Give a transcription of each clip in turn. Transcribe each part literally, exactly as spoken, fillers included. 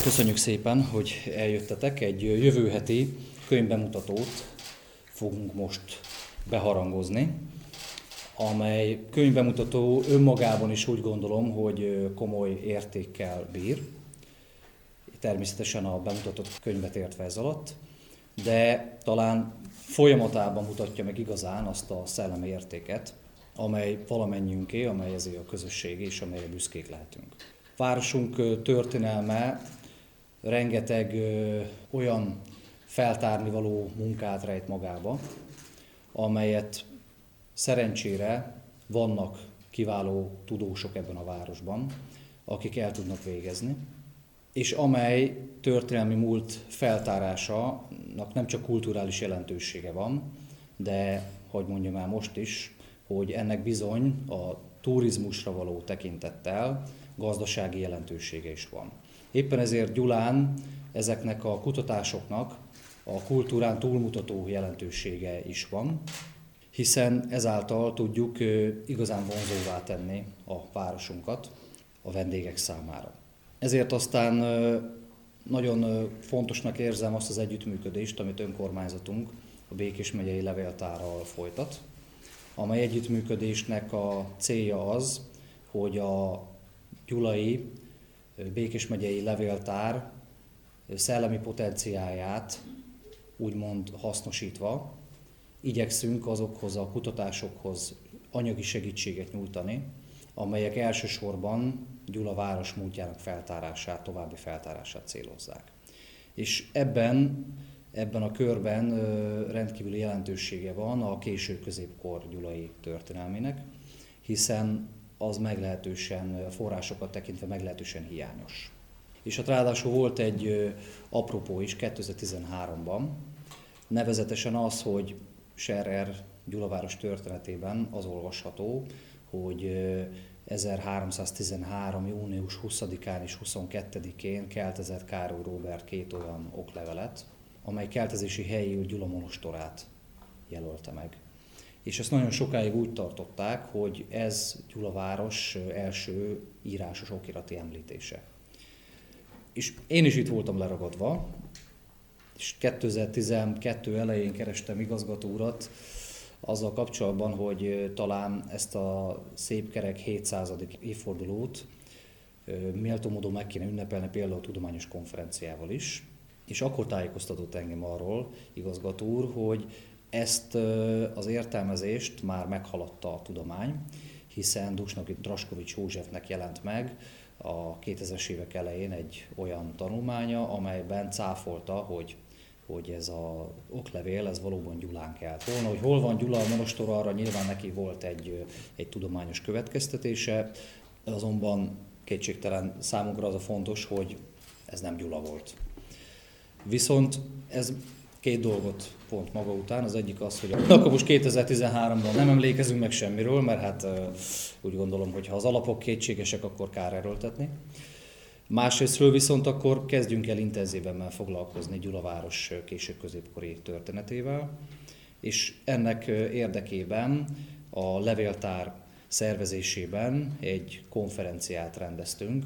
Köszönjük szépen, hogy eljöttetek. Egy jövő heti könyvbemutatót fogunk most beharangozni, amely könyvbemutató önmagában is úgy gondolom, hogy komoly értékkel bír. Természetesen a bemutatott könyvet értve ez alatt, de talán folyamatában mutatja meg igazán azt a szellemi értéket, amely valamennyiünké, amely ezért a közösség és amelyre büszkék lehetünk. Városunk történelme rengeteg ö, olyan feltárnivaló munkát rejt magába, amelyet szerencsére vannak kiváló tudósok ebben a városban, akik el tudnak végezni, és amely történelmi múlt feltárásának nem csak kulturális jelentősége van, de, hogy mondjam el most is, hogy ennek bizony a turizmusra való tekintettel gazdasági jelentősége is van. Éppen ezért Gyulán ezeknek a kutatásoknak a kultúrán túlmutató jelentősége is van, hiszen ezáltal tudjuk igazán vonzóvá tenni a városunkat a vendégek számára. Ezért aztán nagyon fontosnak érzem azt az együttműködést, amit önkormányzatunk a Békés megyei levéltárral folytat, amely együttműködésnek a célja az, hogy a gyulai Békés megyei levéltár szellemi potenciáját úgymond hasznosítva igyekszünk azokhoz a kutatásokhoz anyagi segítséget nyújtani, amelyek elsősorban Gyula város múltjának feltárását, további feltárását célozzák. És ebben, ebben a körben rendkívüli jelentősége van a késő középkor gyulai történelmének, hiszen az meglehetősen, forrásokat tekintve meglehetősen hiányos. És hát ráadásul volt egy apropó is kétezer-tizenháromban, nevezetesen az, hogy Scherrer Gyulaváros történetében az olvasható, hogy ezerháromszáztizenhárom. június huszadikán és huszonkettedikén keltezett Károly Róbert két olyan oklevelet, amely keltezési helyéül Gyula monostorát jelölte meg. És ezt nagyon sokáig úgy tartották, hogy ez Gyulaváros első írásos okirati említése. És én is itt voltam leragadva, és kétezer-tizenkettő elején kerestem igazgató urat azzal kapcsolatban, hogy talán ezt a szép kerek hétszázadik évfordulót méltó módon meg kéne ünnepelni például a tudományos konferenciával is. És akkor tájékoztatott engem arról igazgató úr, hogy ezt az értelmezést már meghaladta a tudomány, hiszen Dusnoki Draskovics Józsefnek jelent meg a kétezres évek elején egy olyan tanulmánya, amelyben cáfolta, hogy, hogy ez az oklevél, ez valóban Gyulán kelt volna. Hogy hol van Gyula a monostor, arra nyilván neki volt egy, egy tudományos következtetése, azonban kétségtelen számunkra az a fontos, hogy ez nem Gyula volt. Viszont ez két dolgot pont maga után, az egyik az, hogy akkor most kétezer-tizenháromban nem emlékezünk meg semmiről, mert hát úgy gondolom, hogy ha az alapok kétségesek, akkor kár erőltetni. Másrésztről viszont akkor kezdjünk el intenzívebben foglalkozni Gyulaváros késő középkori történetével, és ennek érdekében a levéltár szervezésében egy konferenciát rendeztünk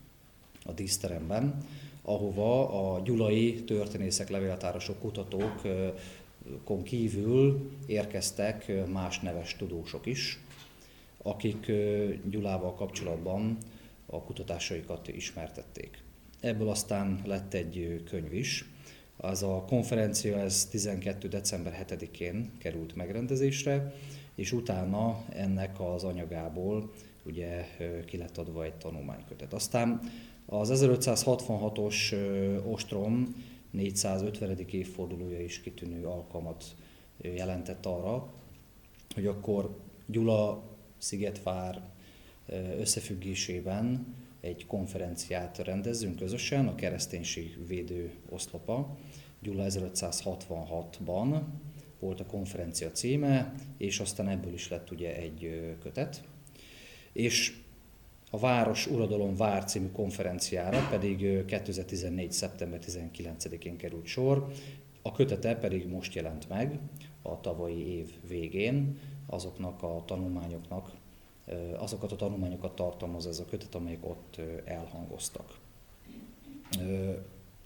a díszteremben, ahova a gyulai történészek, levéltárosok, kutatókon kívül érkeztek más neves tudósok is, akik Gyulával kapcsolatban a kutatásaikat ismertették. Ebből aztán lett egy könyv is. Az a konferencia ez tizenkettő. december hetedikén került megrendezésre, és utána ennek az anyagából ugye ki lett adva egy tanulmánykötet. Aztán az ezerötszázhatvanhatos ostrom négyszázötvenedik évfordulója is kitűnő alkalmat jelentett arra, hogy akkor Gyula, Szigetvár összefüggésében egy konferenciát rendezzünk közösen, a Kereszténység Védő Oszlopa. Gyula ezerötszázhatvanhatban volt a konferencia címe, és aztán ebből is lett ugye egy kötet. És a Város Uradalom Vár című konferenciára pedig kétezer-tizennégy. szeptember tizenkilencedikén került sor, a kötete pedig most jelent meg a tavalyi év végén, azoknak a tanulmányoknak, azokat a tanulmányokat tartalmaz ez a kötet, amelyek ott elhangoztak.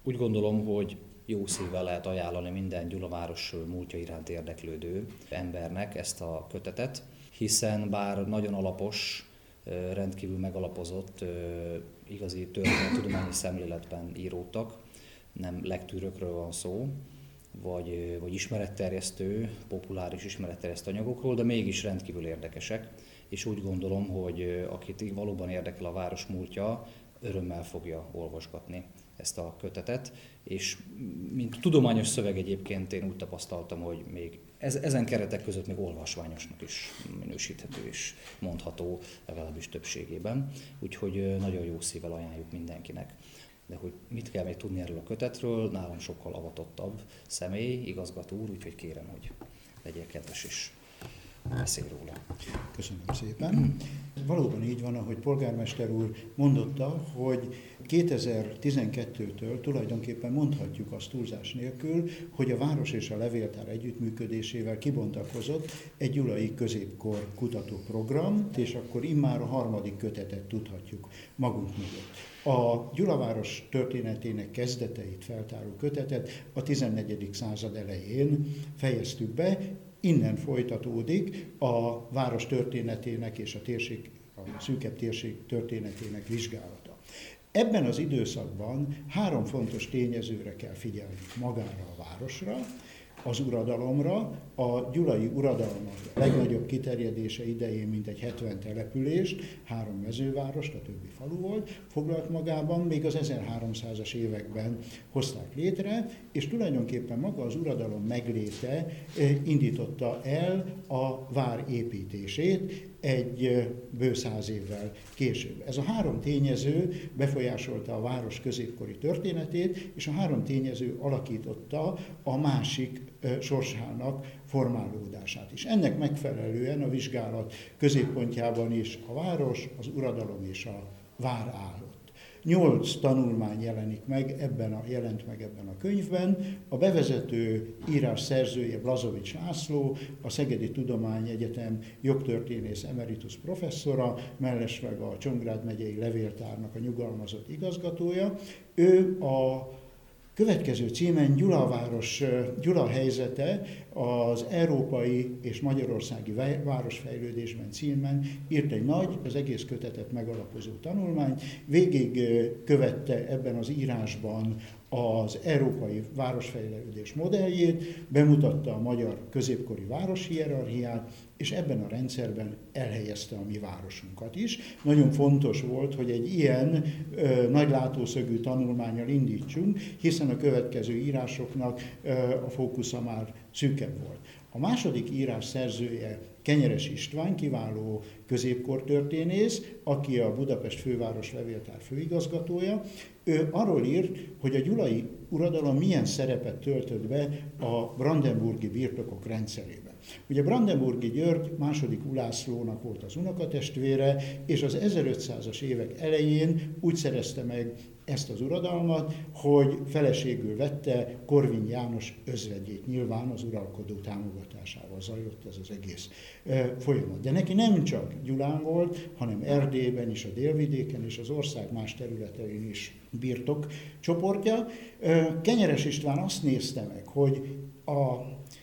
Úgy gondolom, hogy jó szívvel lehet ajánlani minden Gyulaváros múltja iránt érdeklődő embernek ezt a kötetet, hiszen bár nagyon alapos, rendkívül megalapozott, igazi történettudományi szemléletben íródtak, nem lektűrökről van szó, vagy, vagy ismeretterjesztő, populáris ismeretterjesztő anyagokról, de mégis rendkívül érdekesek, és úgy gondolom, hogy akit valóban érdekel a város múltja, örömmel fogja olvasgatni ezt a kötetet, és mint tudományos szöveg egyébként én úgy tapasztaltam, hogy még ez, ezen keretek között még olvasványosnak is minősíthető és mondható, legalábbis többségében, úgyhogy nagyon jó szívvel ajánljuk mindenkinek. De hogy mit kell még tudni erről a kötetről, nálam sokkal avatottabb személy, igazgató úr, úgyhogy kérem, hogy legyél kedves és beszélj róla. Köszönöm szépen. Valóban így van, ahogy polgármester úr mondotta, hogy kétezer-tizenkettőtől tulajdonképpen mondhatjuk azt túlzás nélkül, hogy a város és a levéltár együttműködésével kibontakozott egy gyulai középkor kutatóprogram, és akkor immár a harmadik kötetet tudhatjuk magunk mögött. A Gyulaváros történetének kezdeteit feltáró kötetet a tizennegyedik század elején fejeztük be. Innen folytatódik a város történetének és a térség, a szűkebb térség történetének vizsgálata. Ebben az időszakban három fontos tényezőre kell figyelni: magára a városra, az uradalomra. A gyulai uradalom a legnagyobb kiterjedése idején mintegy hetven települést, három mezővárost, a többi falu volt, foglalt magában, még az ezerháromszázas években hozták létre, és tulajdonképpen maga az uradalom megléte indította el a vár építését egy bő száz évvel később. Ez a három tényező befolyásolta a város középkori történetét, és a három tényező alakította a másik sorsának formálódását is. Ennek megfelelően a vizsgálat középpontjában is a város, az uradalom és a vár állott. Nyolc tanulmány jelenik meg ebben a, jelent meg ebben a könyvben. A bevezető írás szerzője Blazovics László, a Szegedi Tudományegyetem jogtörténész emeritus professzora, mellesleg a Csongrád megyei levéltárnak a nyugalmazott igazgatója. Ő a következő címen Gyulaváros, Gyula helyzete az európai és magyarországi városfejlődésben címen írt egy nagy, az egész kötetet megalapozó tanulmányt, végig követte ebben az írásban az európai városfejlődés modelljét, bemutatta a magyar középkori városhierarchiát, és ebben a rendszerben elhelyezte a mi városunkat is. Nagyon fontos volt, hogy egy ilyen ö, nagy látószögű tanulmánnyal indítsunk, hiszen a következő írásoknak ö, a fókusza már szűkebb volt. A második írás szerzője Kenyeres István, kiváló középkortörténész, aki a Budapest főváros levéltár főigazgatója. Ő arról írt, hogy a gyulai uradalom milyen szerepet töltött be a brandenburgi birtokok rendszerében. Ugye Brandenburgi György második Ulászlónak volt az unokatestvére, és az ezerötszázas évek elején úgy szerezte meg ezt az uradalmat, hogy feleségül vette Korvin János özvegyét. Nyilván az uralkodó támogatásával zajlott ez az egész folyamat. De neki nem csak Gyulán volt, hanem Erdélyben is, a délvidéken és az ország más területein is birtok csoportja. Kenyeres István azt nézte meg, hogy a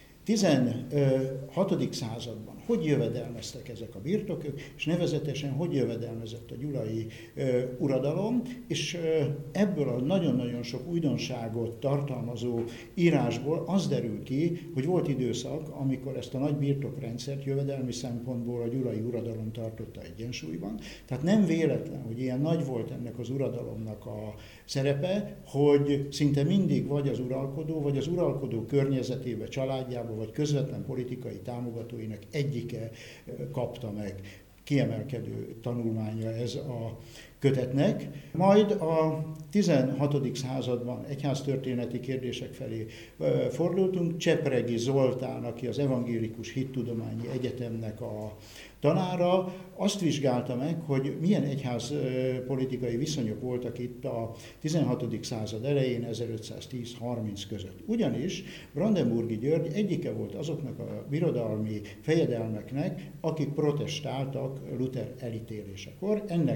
tizenhatodik században hogy jövedelmeztek ezek a birtokok, és nevezetesen hogy jövedelmezett a gyulai ö, uradalom, és ö, ebből a nagyon-nagyon sok újdonságot tartalmazó írásból az derül ki, hogy volt időszak, amikor ezt a nagy birtokrendszert jövedelmi szempontból a gyulai uradalom tartotta egyensúlyban. Tehát nem véletlen, hogy ilyen nagy volt ennek az uradalomnak a szerepe, hogy szinte mindig vagy az uralkodó, vagy az uralkodó környezetébe, családjába, vagy közvetlen politikai támogatóinak egyike kapta meg. Kiemelkedő tanulmánya ez a kötetnek. Majd a tizenhatodik században egyháztörténeti kérdések felé fordultunk. Csepregi Zoltán, aki az Evangélikus Hittudományi Egyetemnek a tanára, azt vizsgálta meg, hogy milyen egyházpolitikai viszonyok voltak itt a tizenhatodik század elején, ezerötszáztíz harminc között. Ugyanis Brandenburgi György egyike volt azoknak a birodalmi fejedelmeknek, akik protestáltak Luther elítélésekor. Ennek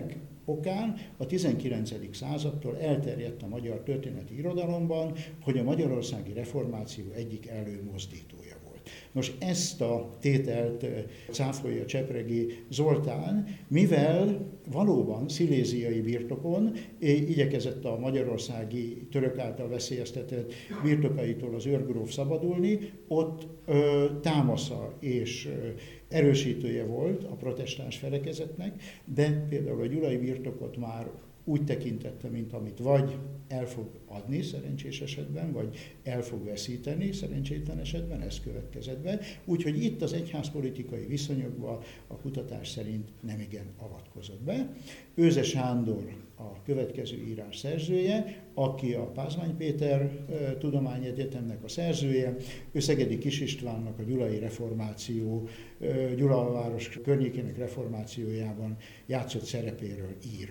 okán a tizenkilencedik századtól elterjedt a magyar történeti irodalomban, hogy a magyarországi reformáció egyik előmozdítója volt. Nos, ezt a tételt cáfolja Csepregi Zoltán, mivel valóban sziléziai birtokon igyekezett a magyarországi török által veszélyeztetett birtokaitól az őrgróf szabadulni, ott ö, támasza és ö, erősítője volt a protestáns felekezetnek, de például a gyulai birtokot már úgy tekintette, mint amit vagy el fog adni szerencsés esetben, vagy el fog veszíteni szerencsétlen esetben, ez következett be. Úgyhogy itt az egyházpolitikai viszonyokba a kutatás szerint nemigen avatkozott be. Őze Sándor a következő írás szerzője, aki a Pázmány Péter Tudományegyetemnek a szerzője, ő Szegedi Kis Istvánnak a gyulai reformáció, Gyulaváros környékének reformációjában játszott szerepéről ír.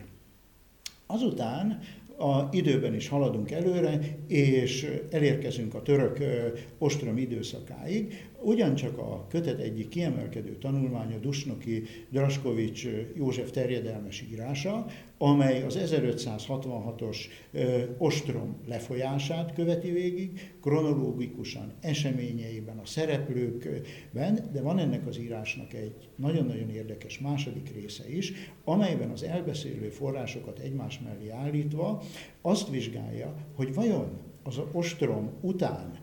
Azután a időben is haladunk előre, és elérkezünk a török ostrom időszakáig. Ugyancsak a kötet egyik kiemelkedő tanulmánya Dusnoki Draskovics József terjedelmes írása, amely az ezerötszázhatvanhatos ostrom lefolyását követi végig, kronológikusan, eseményeiben, a szereplőkben, de van ennek az írásnak egy nagyon-nagyon érdekes második része is, amelyben az elbeszélő forrásokat egymás mellé állítva azt vizsgálja, hogy vajon az ostrom után,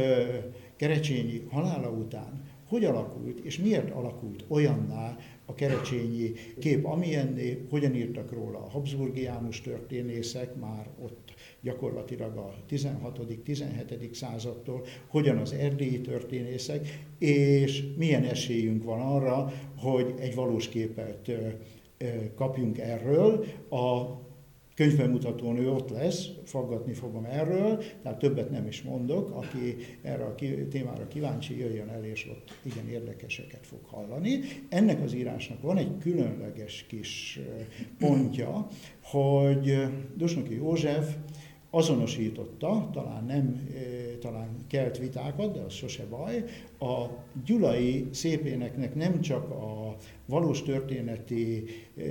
Kerecsényi halála után hogy alakult, és miért alakult olyanná a kerecsényi kép, amilyenné, hogyan írtak róla a habsburgiánus történészek, már ott gyakorlatilag a tizenhatodik-tizenhetedik századtól, hogyan az erdélyi történészek, és milyen esélyünk van arra, hogy egy valós képet kapjunk erről. A könyvbemutatónő ott lesz, faggatni fogom erről, tehát többet nem is mondok, aki erre a témára kíváncsi, jöjjön el, és ott igen érdekeseket fog hallani. Ennek az írásnak van egy különleges kis pontja, hogy Dusnoki József azonosította, talán nem, talán kelt vitákat, de az sose baj, a gyulai szépéneknek nem csak a valós történeti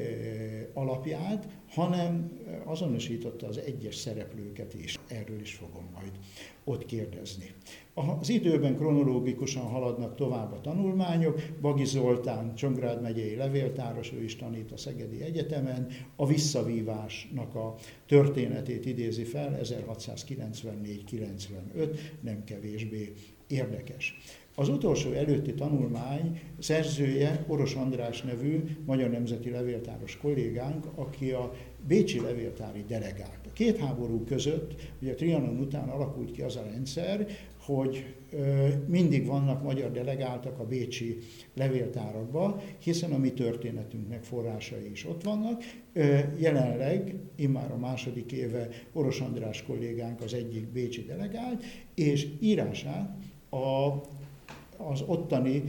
alapját, hanem azonosította az egyes szereplőket is. Erről is fogom majd ott kérdezni. Az időben kronológikusan haladnak tovább a tanulmányok. Bagi Zoltán, Csongrád megyei levéltáros, ő is tanít a Szegedi Egyetemen, a visszavívásnak a történetét idézi fel, ezerhatszázkilencvennégy kilencvenöt, nem kevésbé érdekes. Az utolsó előtti tanulmány szerzője Oros András nevű magyar nemzeti levéltáros kollégánk, aki a bécsi levéltári delegált. A két háború között, ugye a Trianon után alakult ki az a rendszer, hogy ö, mindig vannak magyar delegáltak a bécsi levéltárakban, hiszen a mi történetünknek forrásai is ott vannak. Ö, jelenleg, immár a második éve Oros András kollégánk az egyik bécsi delegált, és írását a az ottani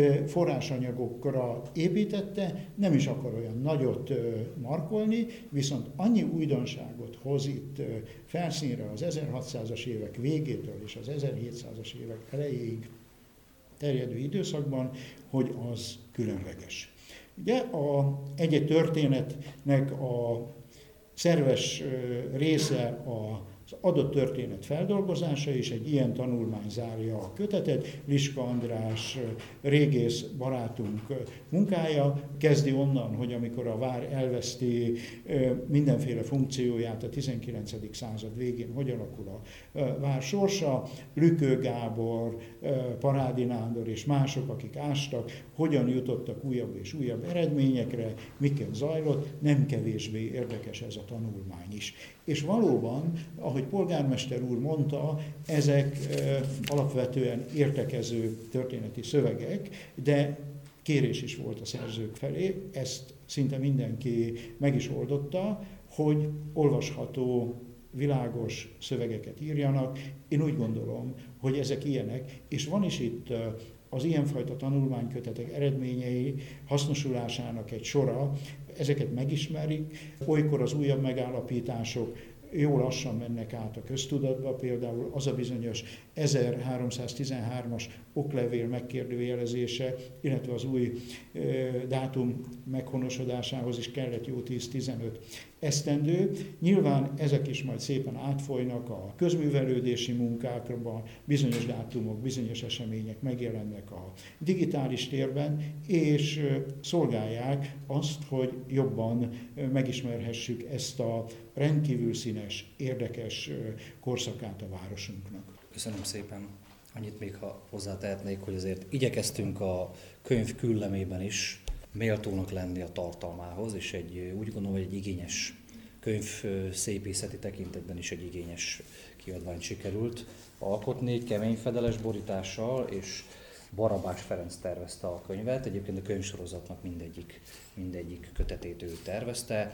forrásanyagokra építette, nem is akar olyan nagyot markolni, viszont annyi újdonságot hoz itt felszínre az ezerhatszázas évek végétől és az ezerhétszázas évek elejéig terjedő időszakban, hogy az különleges. Ugye a egy-egy történetnek a szerves része a az adott történet feldolgozása, és egy ilyen tanulmány zárja a kötetet. Liska András régész barátunk munkája kezdi onnan, hogy amikor a vár elveszti mindenféle funkcióját a tizenkilencedik század végén, hogy alakul a vár sorsa, Lükő Gábor, Parádi Nándor és mások, akik ástak, hogyan jutottak újabb és újabb eredményekre, miket zajlott, nem kevésbé érdekes ez a tanulmány is. És valóban, ahogy polgármester úr mondta, ezek alapvetően értekező történeti szövegek, de kérés is volt a szerzők felé, ezt szinte mindenki meg is oldotta, hogy olvasható, világos szövegeket írjanak. Én úgy gondolom, hogy ezek ilyenek, és van is itt az ilyenfajta tanulmánykötetek eredményei hasznosulásának egy sora, ezeket megismerik, olykor az újabb megállapítások jó lassan mennek át a köztudatba, például az a bizonyos ezerháromszáztizenhármas oklevél megkérdőjelezése, illetve az új dátum meghonosodásához is kellett jó tíz-tizenöt esztendő. Nyilván ezek is majd szépen átfolynak a közművelődési munkákban, bizonyos dátumok, bizonyos események megjelennek a digitális térben, és szolgálják azt, hogy jobban megismerhessük ezt a rendkívül színes, érdekes korszakát a városunknak. Köszönöm szépen. Annyit még, ha hozzátehetnék, hogy azért igyekeztünk a könyv küllemében is méltónak lenni a tartalmához, és egy, úgy gondolom, hogy egy igényes könyv szépészeti tekintetben is egy igényes kiadvány sikerült alkotni, egy kemény fedeles borítással, és Barabás Ferenc tervezte a könyvet. Egyébként a könyvsorozatnak mindegyik, mindegyik kötetét ő tervezte.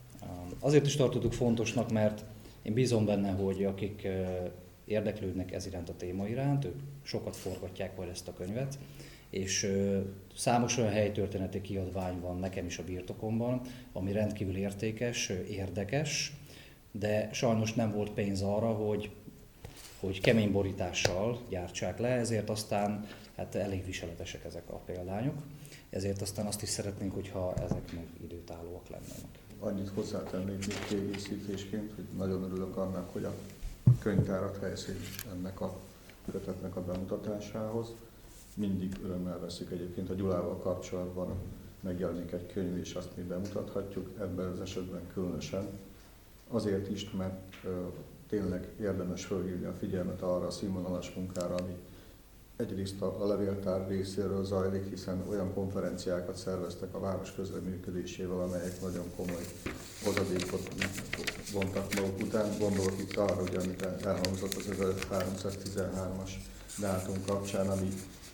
Azért is tartottuk fontosnak, mert én bízom benne, hogy akik érdeklődnek ez iránt a téma iránt, ők sokat forgatják majd ezt a könyvet, és számos olyan helytörténeti kiadvány van nekem is a birtokomban, ami rendkívül értékes, érdekes, de sajnos nem volt pénz arra, hogy, hogy kemény borítással gyártsák le, ezért aztán hát elég viseletesek ezek a példányok, ezért aztán azt is szeretnénk, hogyha ezek meg időtállóak lennének. Annyit hozzátennék még kiegészítésként, hogy nagyon örülök annak, hogy a könyvtárat helyszín ennek a kötetnek a bemutatásához. Mindig örömmel veszik egyébként, a Gyulával kapcsolatban megjelenik egy könyv, és azt mi bemutathatjuk, ebben az esetben különösen. Azért is, mert ö, tényleg érdemes fölhívni a figyelmet arra a színvonalas munkára, ami egyrészt a, a levéltár részéről zajlik, hiszen olyan konferenciákat szerveztek a város közreműködésével, amelyek nagyon komoly hozadékot vontak maguk után. Gondolok itt arra, hogy amit elhangzott az ezerháromszáztizenhármas dátum kapcsán, ami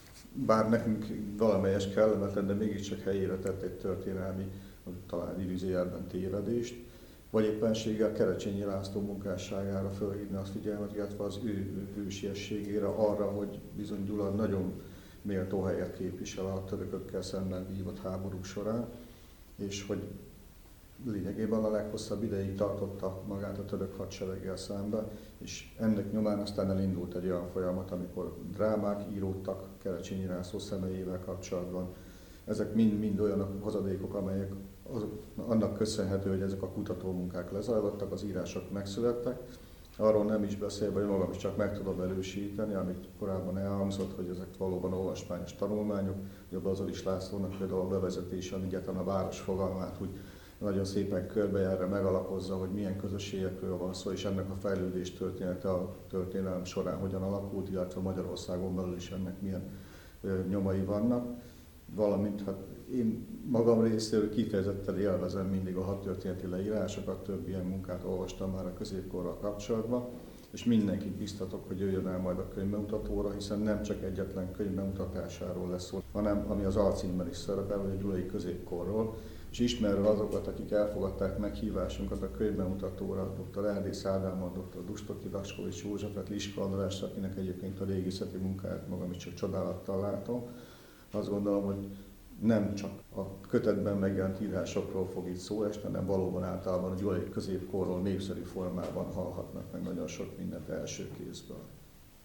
bár nekünk valamelyes kellemetlen, de mégiscsak helyére tett egy történelmi, talán idézőjelben tévedést, vagy éppenséggel Kerecsényi László munkásságára fölhívni a figyelmet, illetve az ő hősiességére, arra, hogy bizony Gyula nagyon méltó helyet képvisel a törökökkel szemben vívott háborúk során, és hogy lényegében a leghosszabb ideig tartotta magát a török hadsereggel szemben, és ennek nyomán aztán elindult egy olyan folyamat, amikor drámák íródtak Kerecsényi László személyével kapcsolatban. Ezek mind-mind olyan hozadékok, amelyek azok, annak köszönhető, hogy ezek a kutatómunkák lezajlottak, az írások megszülettek. Arról nem is beszélve, hogy magam is csak meg tudom erősíteni, amit korábban elhangzott, hogy ezek valóban olvasmányos tanulmányok. Ugye Bazoris Lászlónak például a bevezetése, egyáltalán a város fogalmát úgy nagyon szépen körbejárra megalapozza, hogy milyen közösségekről van szó, és ennek a fejlődés története a történelem során hogyan alakult, illetve Magyarországon belül is ennek milyen nyomai vannak. Valamint hát én magam részéről kifejezetten élvezem mindig a hadtörténeti leírásokat, több ilyen munkát olvastam már a középkorral kapcsolatban, és mindenkit biztatok, hogy jöjjön el majd a könyvbemutatóra, hiszen nem csak egyetlen könyvbemutatásáról lesz szó, hanem ami az alcímben is szerepel, hogy a gyulai középkorról, és ismerve azokat, akik elfogadták meghívásunkat a könyvbemutatóra, dr. Erdész Ádámot, dr. Dustoki Daskovics Józsefet, Liska András, akinek egyébként a régészeti munkáját magam is csak csodálattal látom. Azt gondolom, hogy nem csak a kötetben megjelent írásokról fog itt szó esni, hanem valóban általában a gyulai középkorról népszerű formában hallhatnak meg nagyon sok mindent első kézből.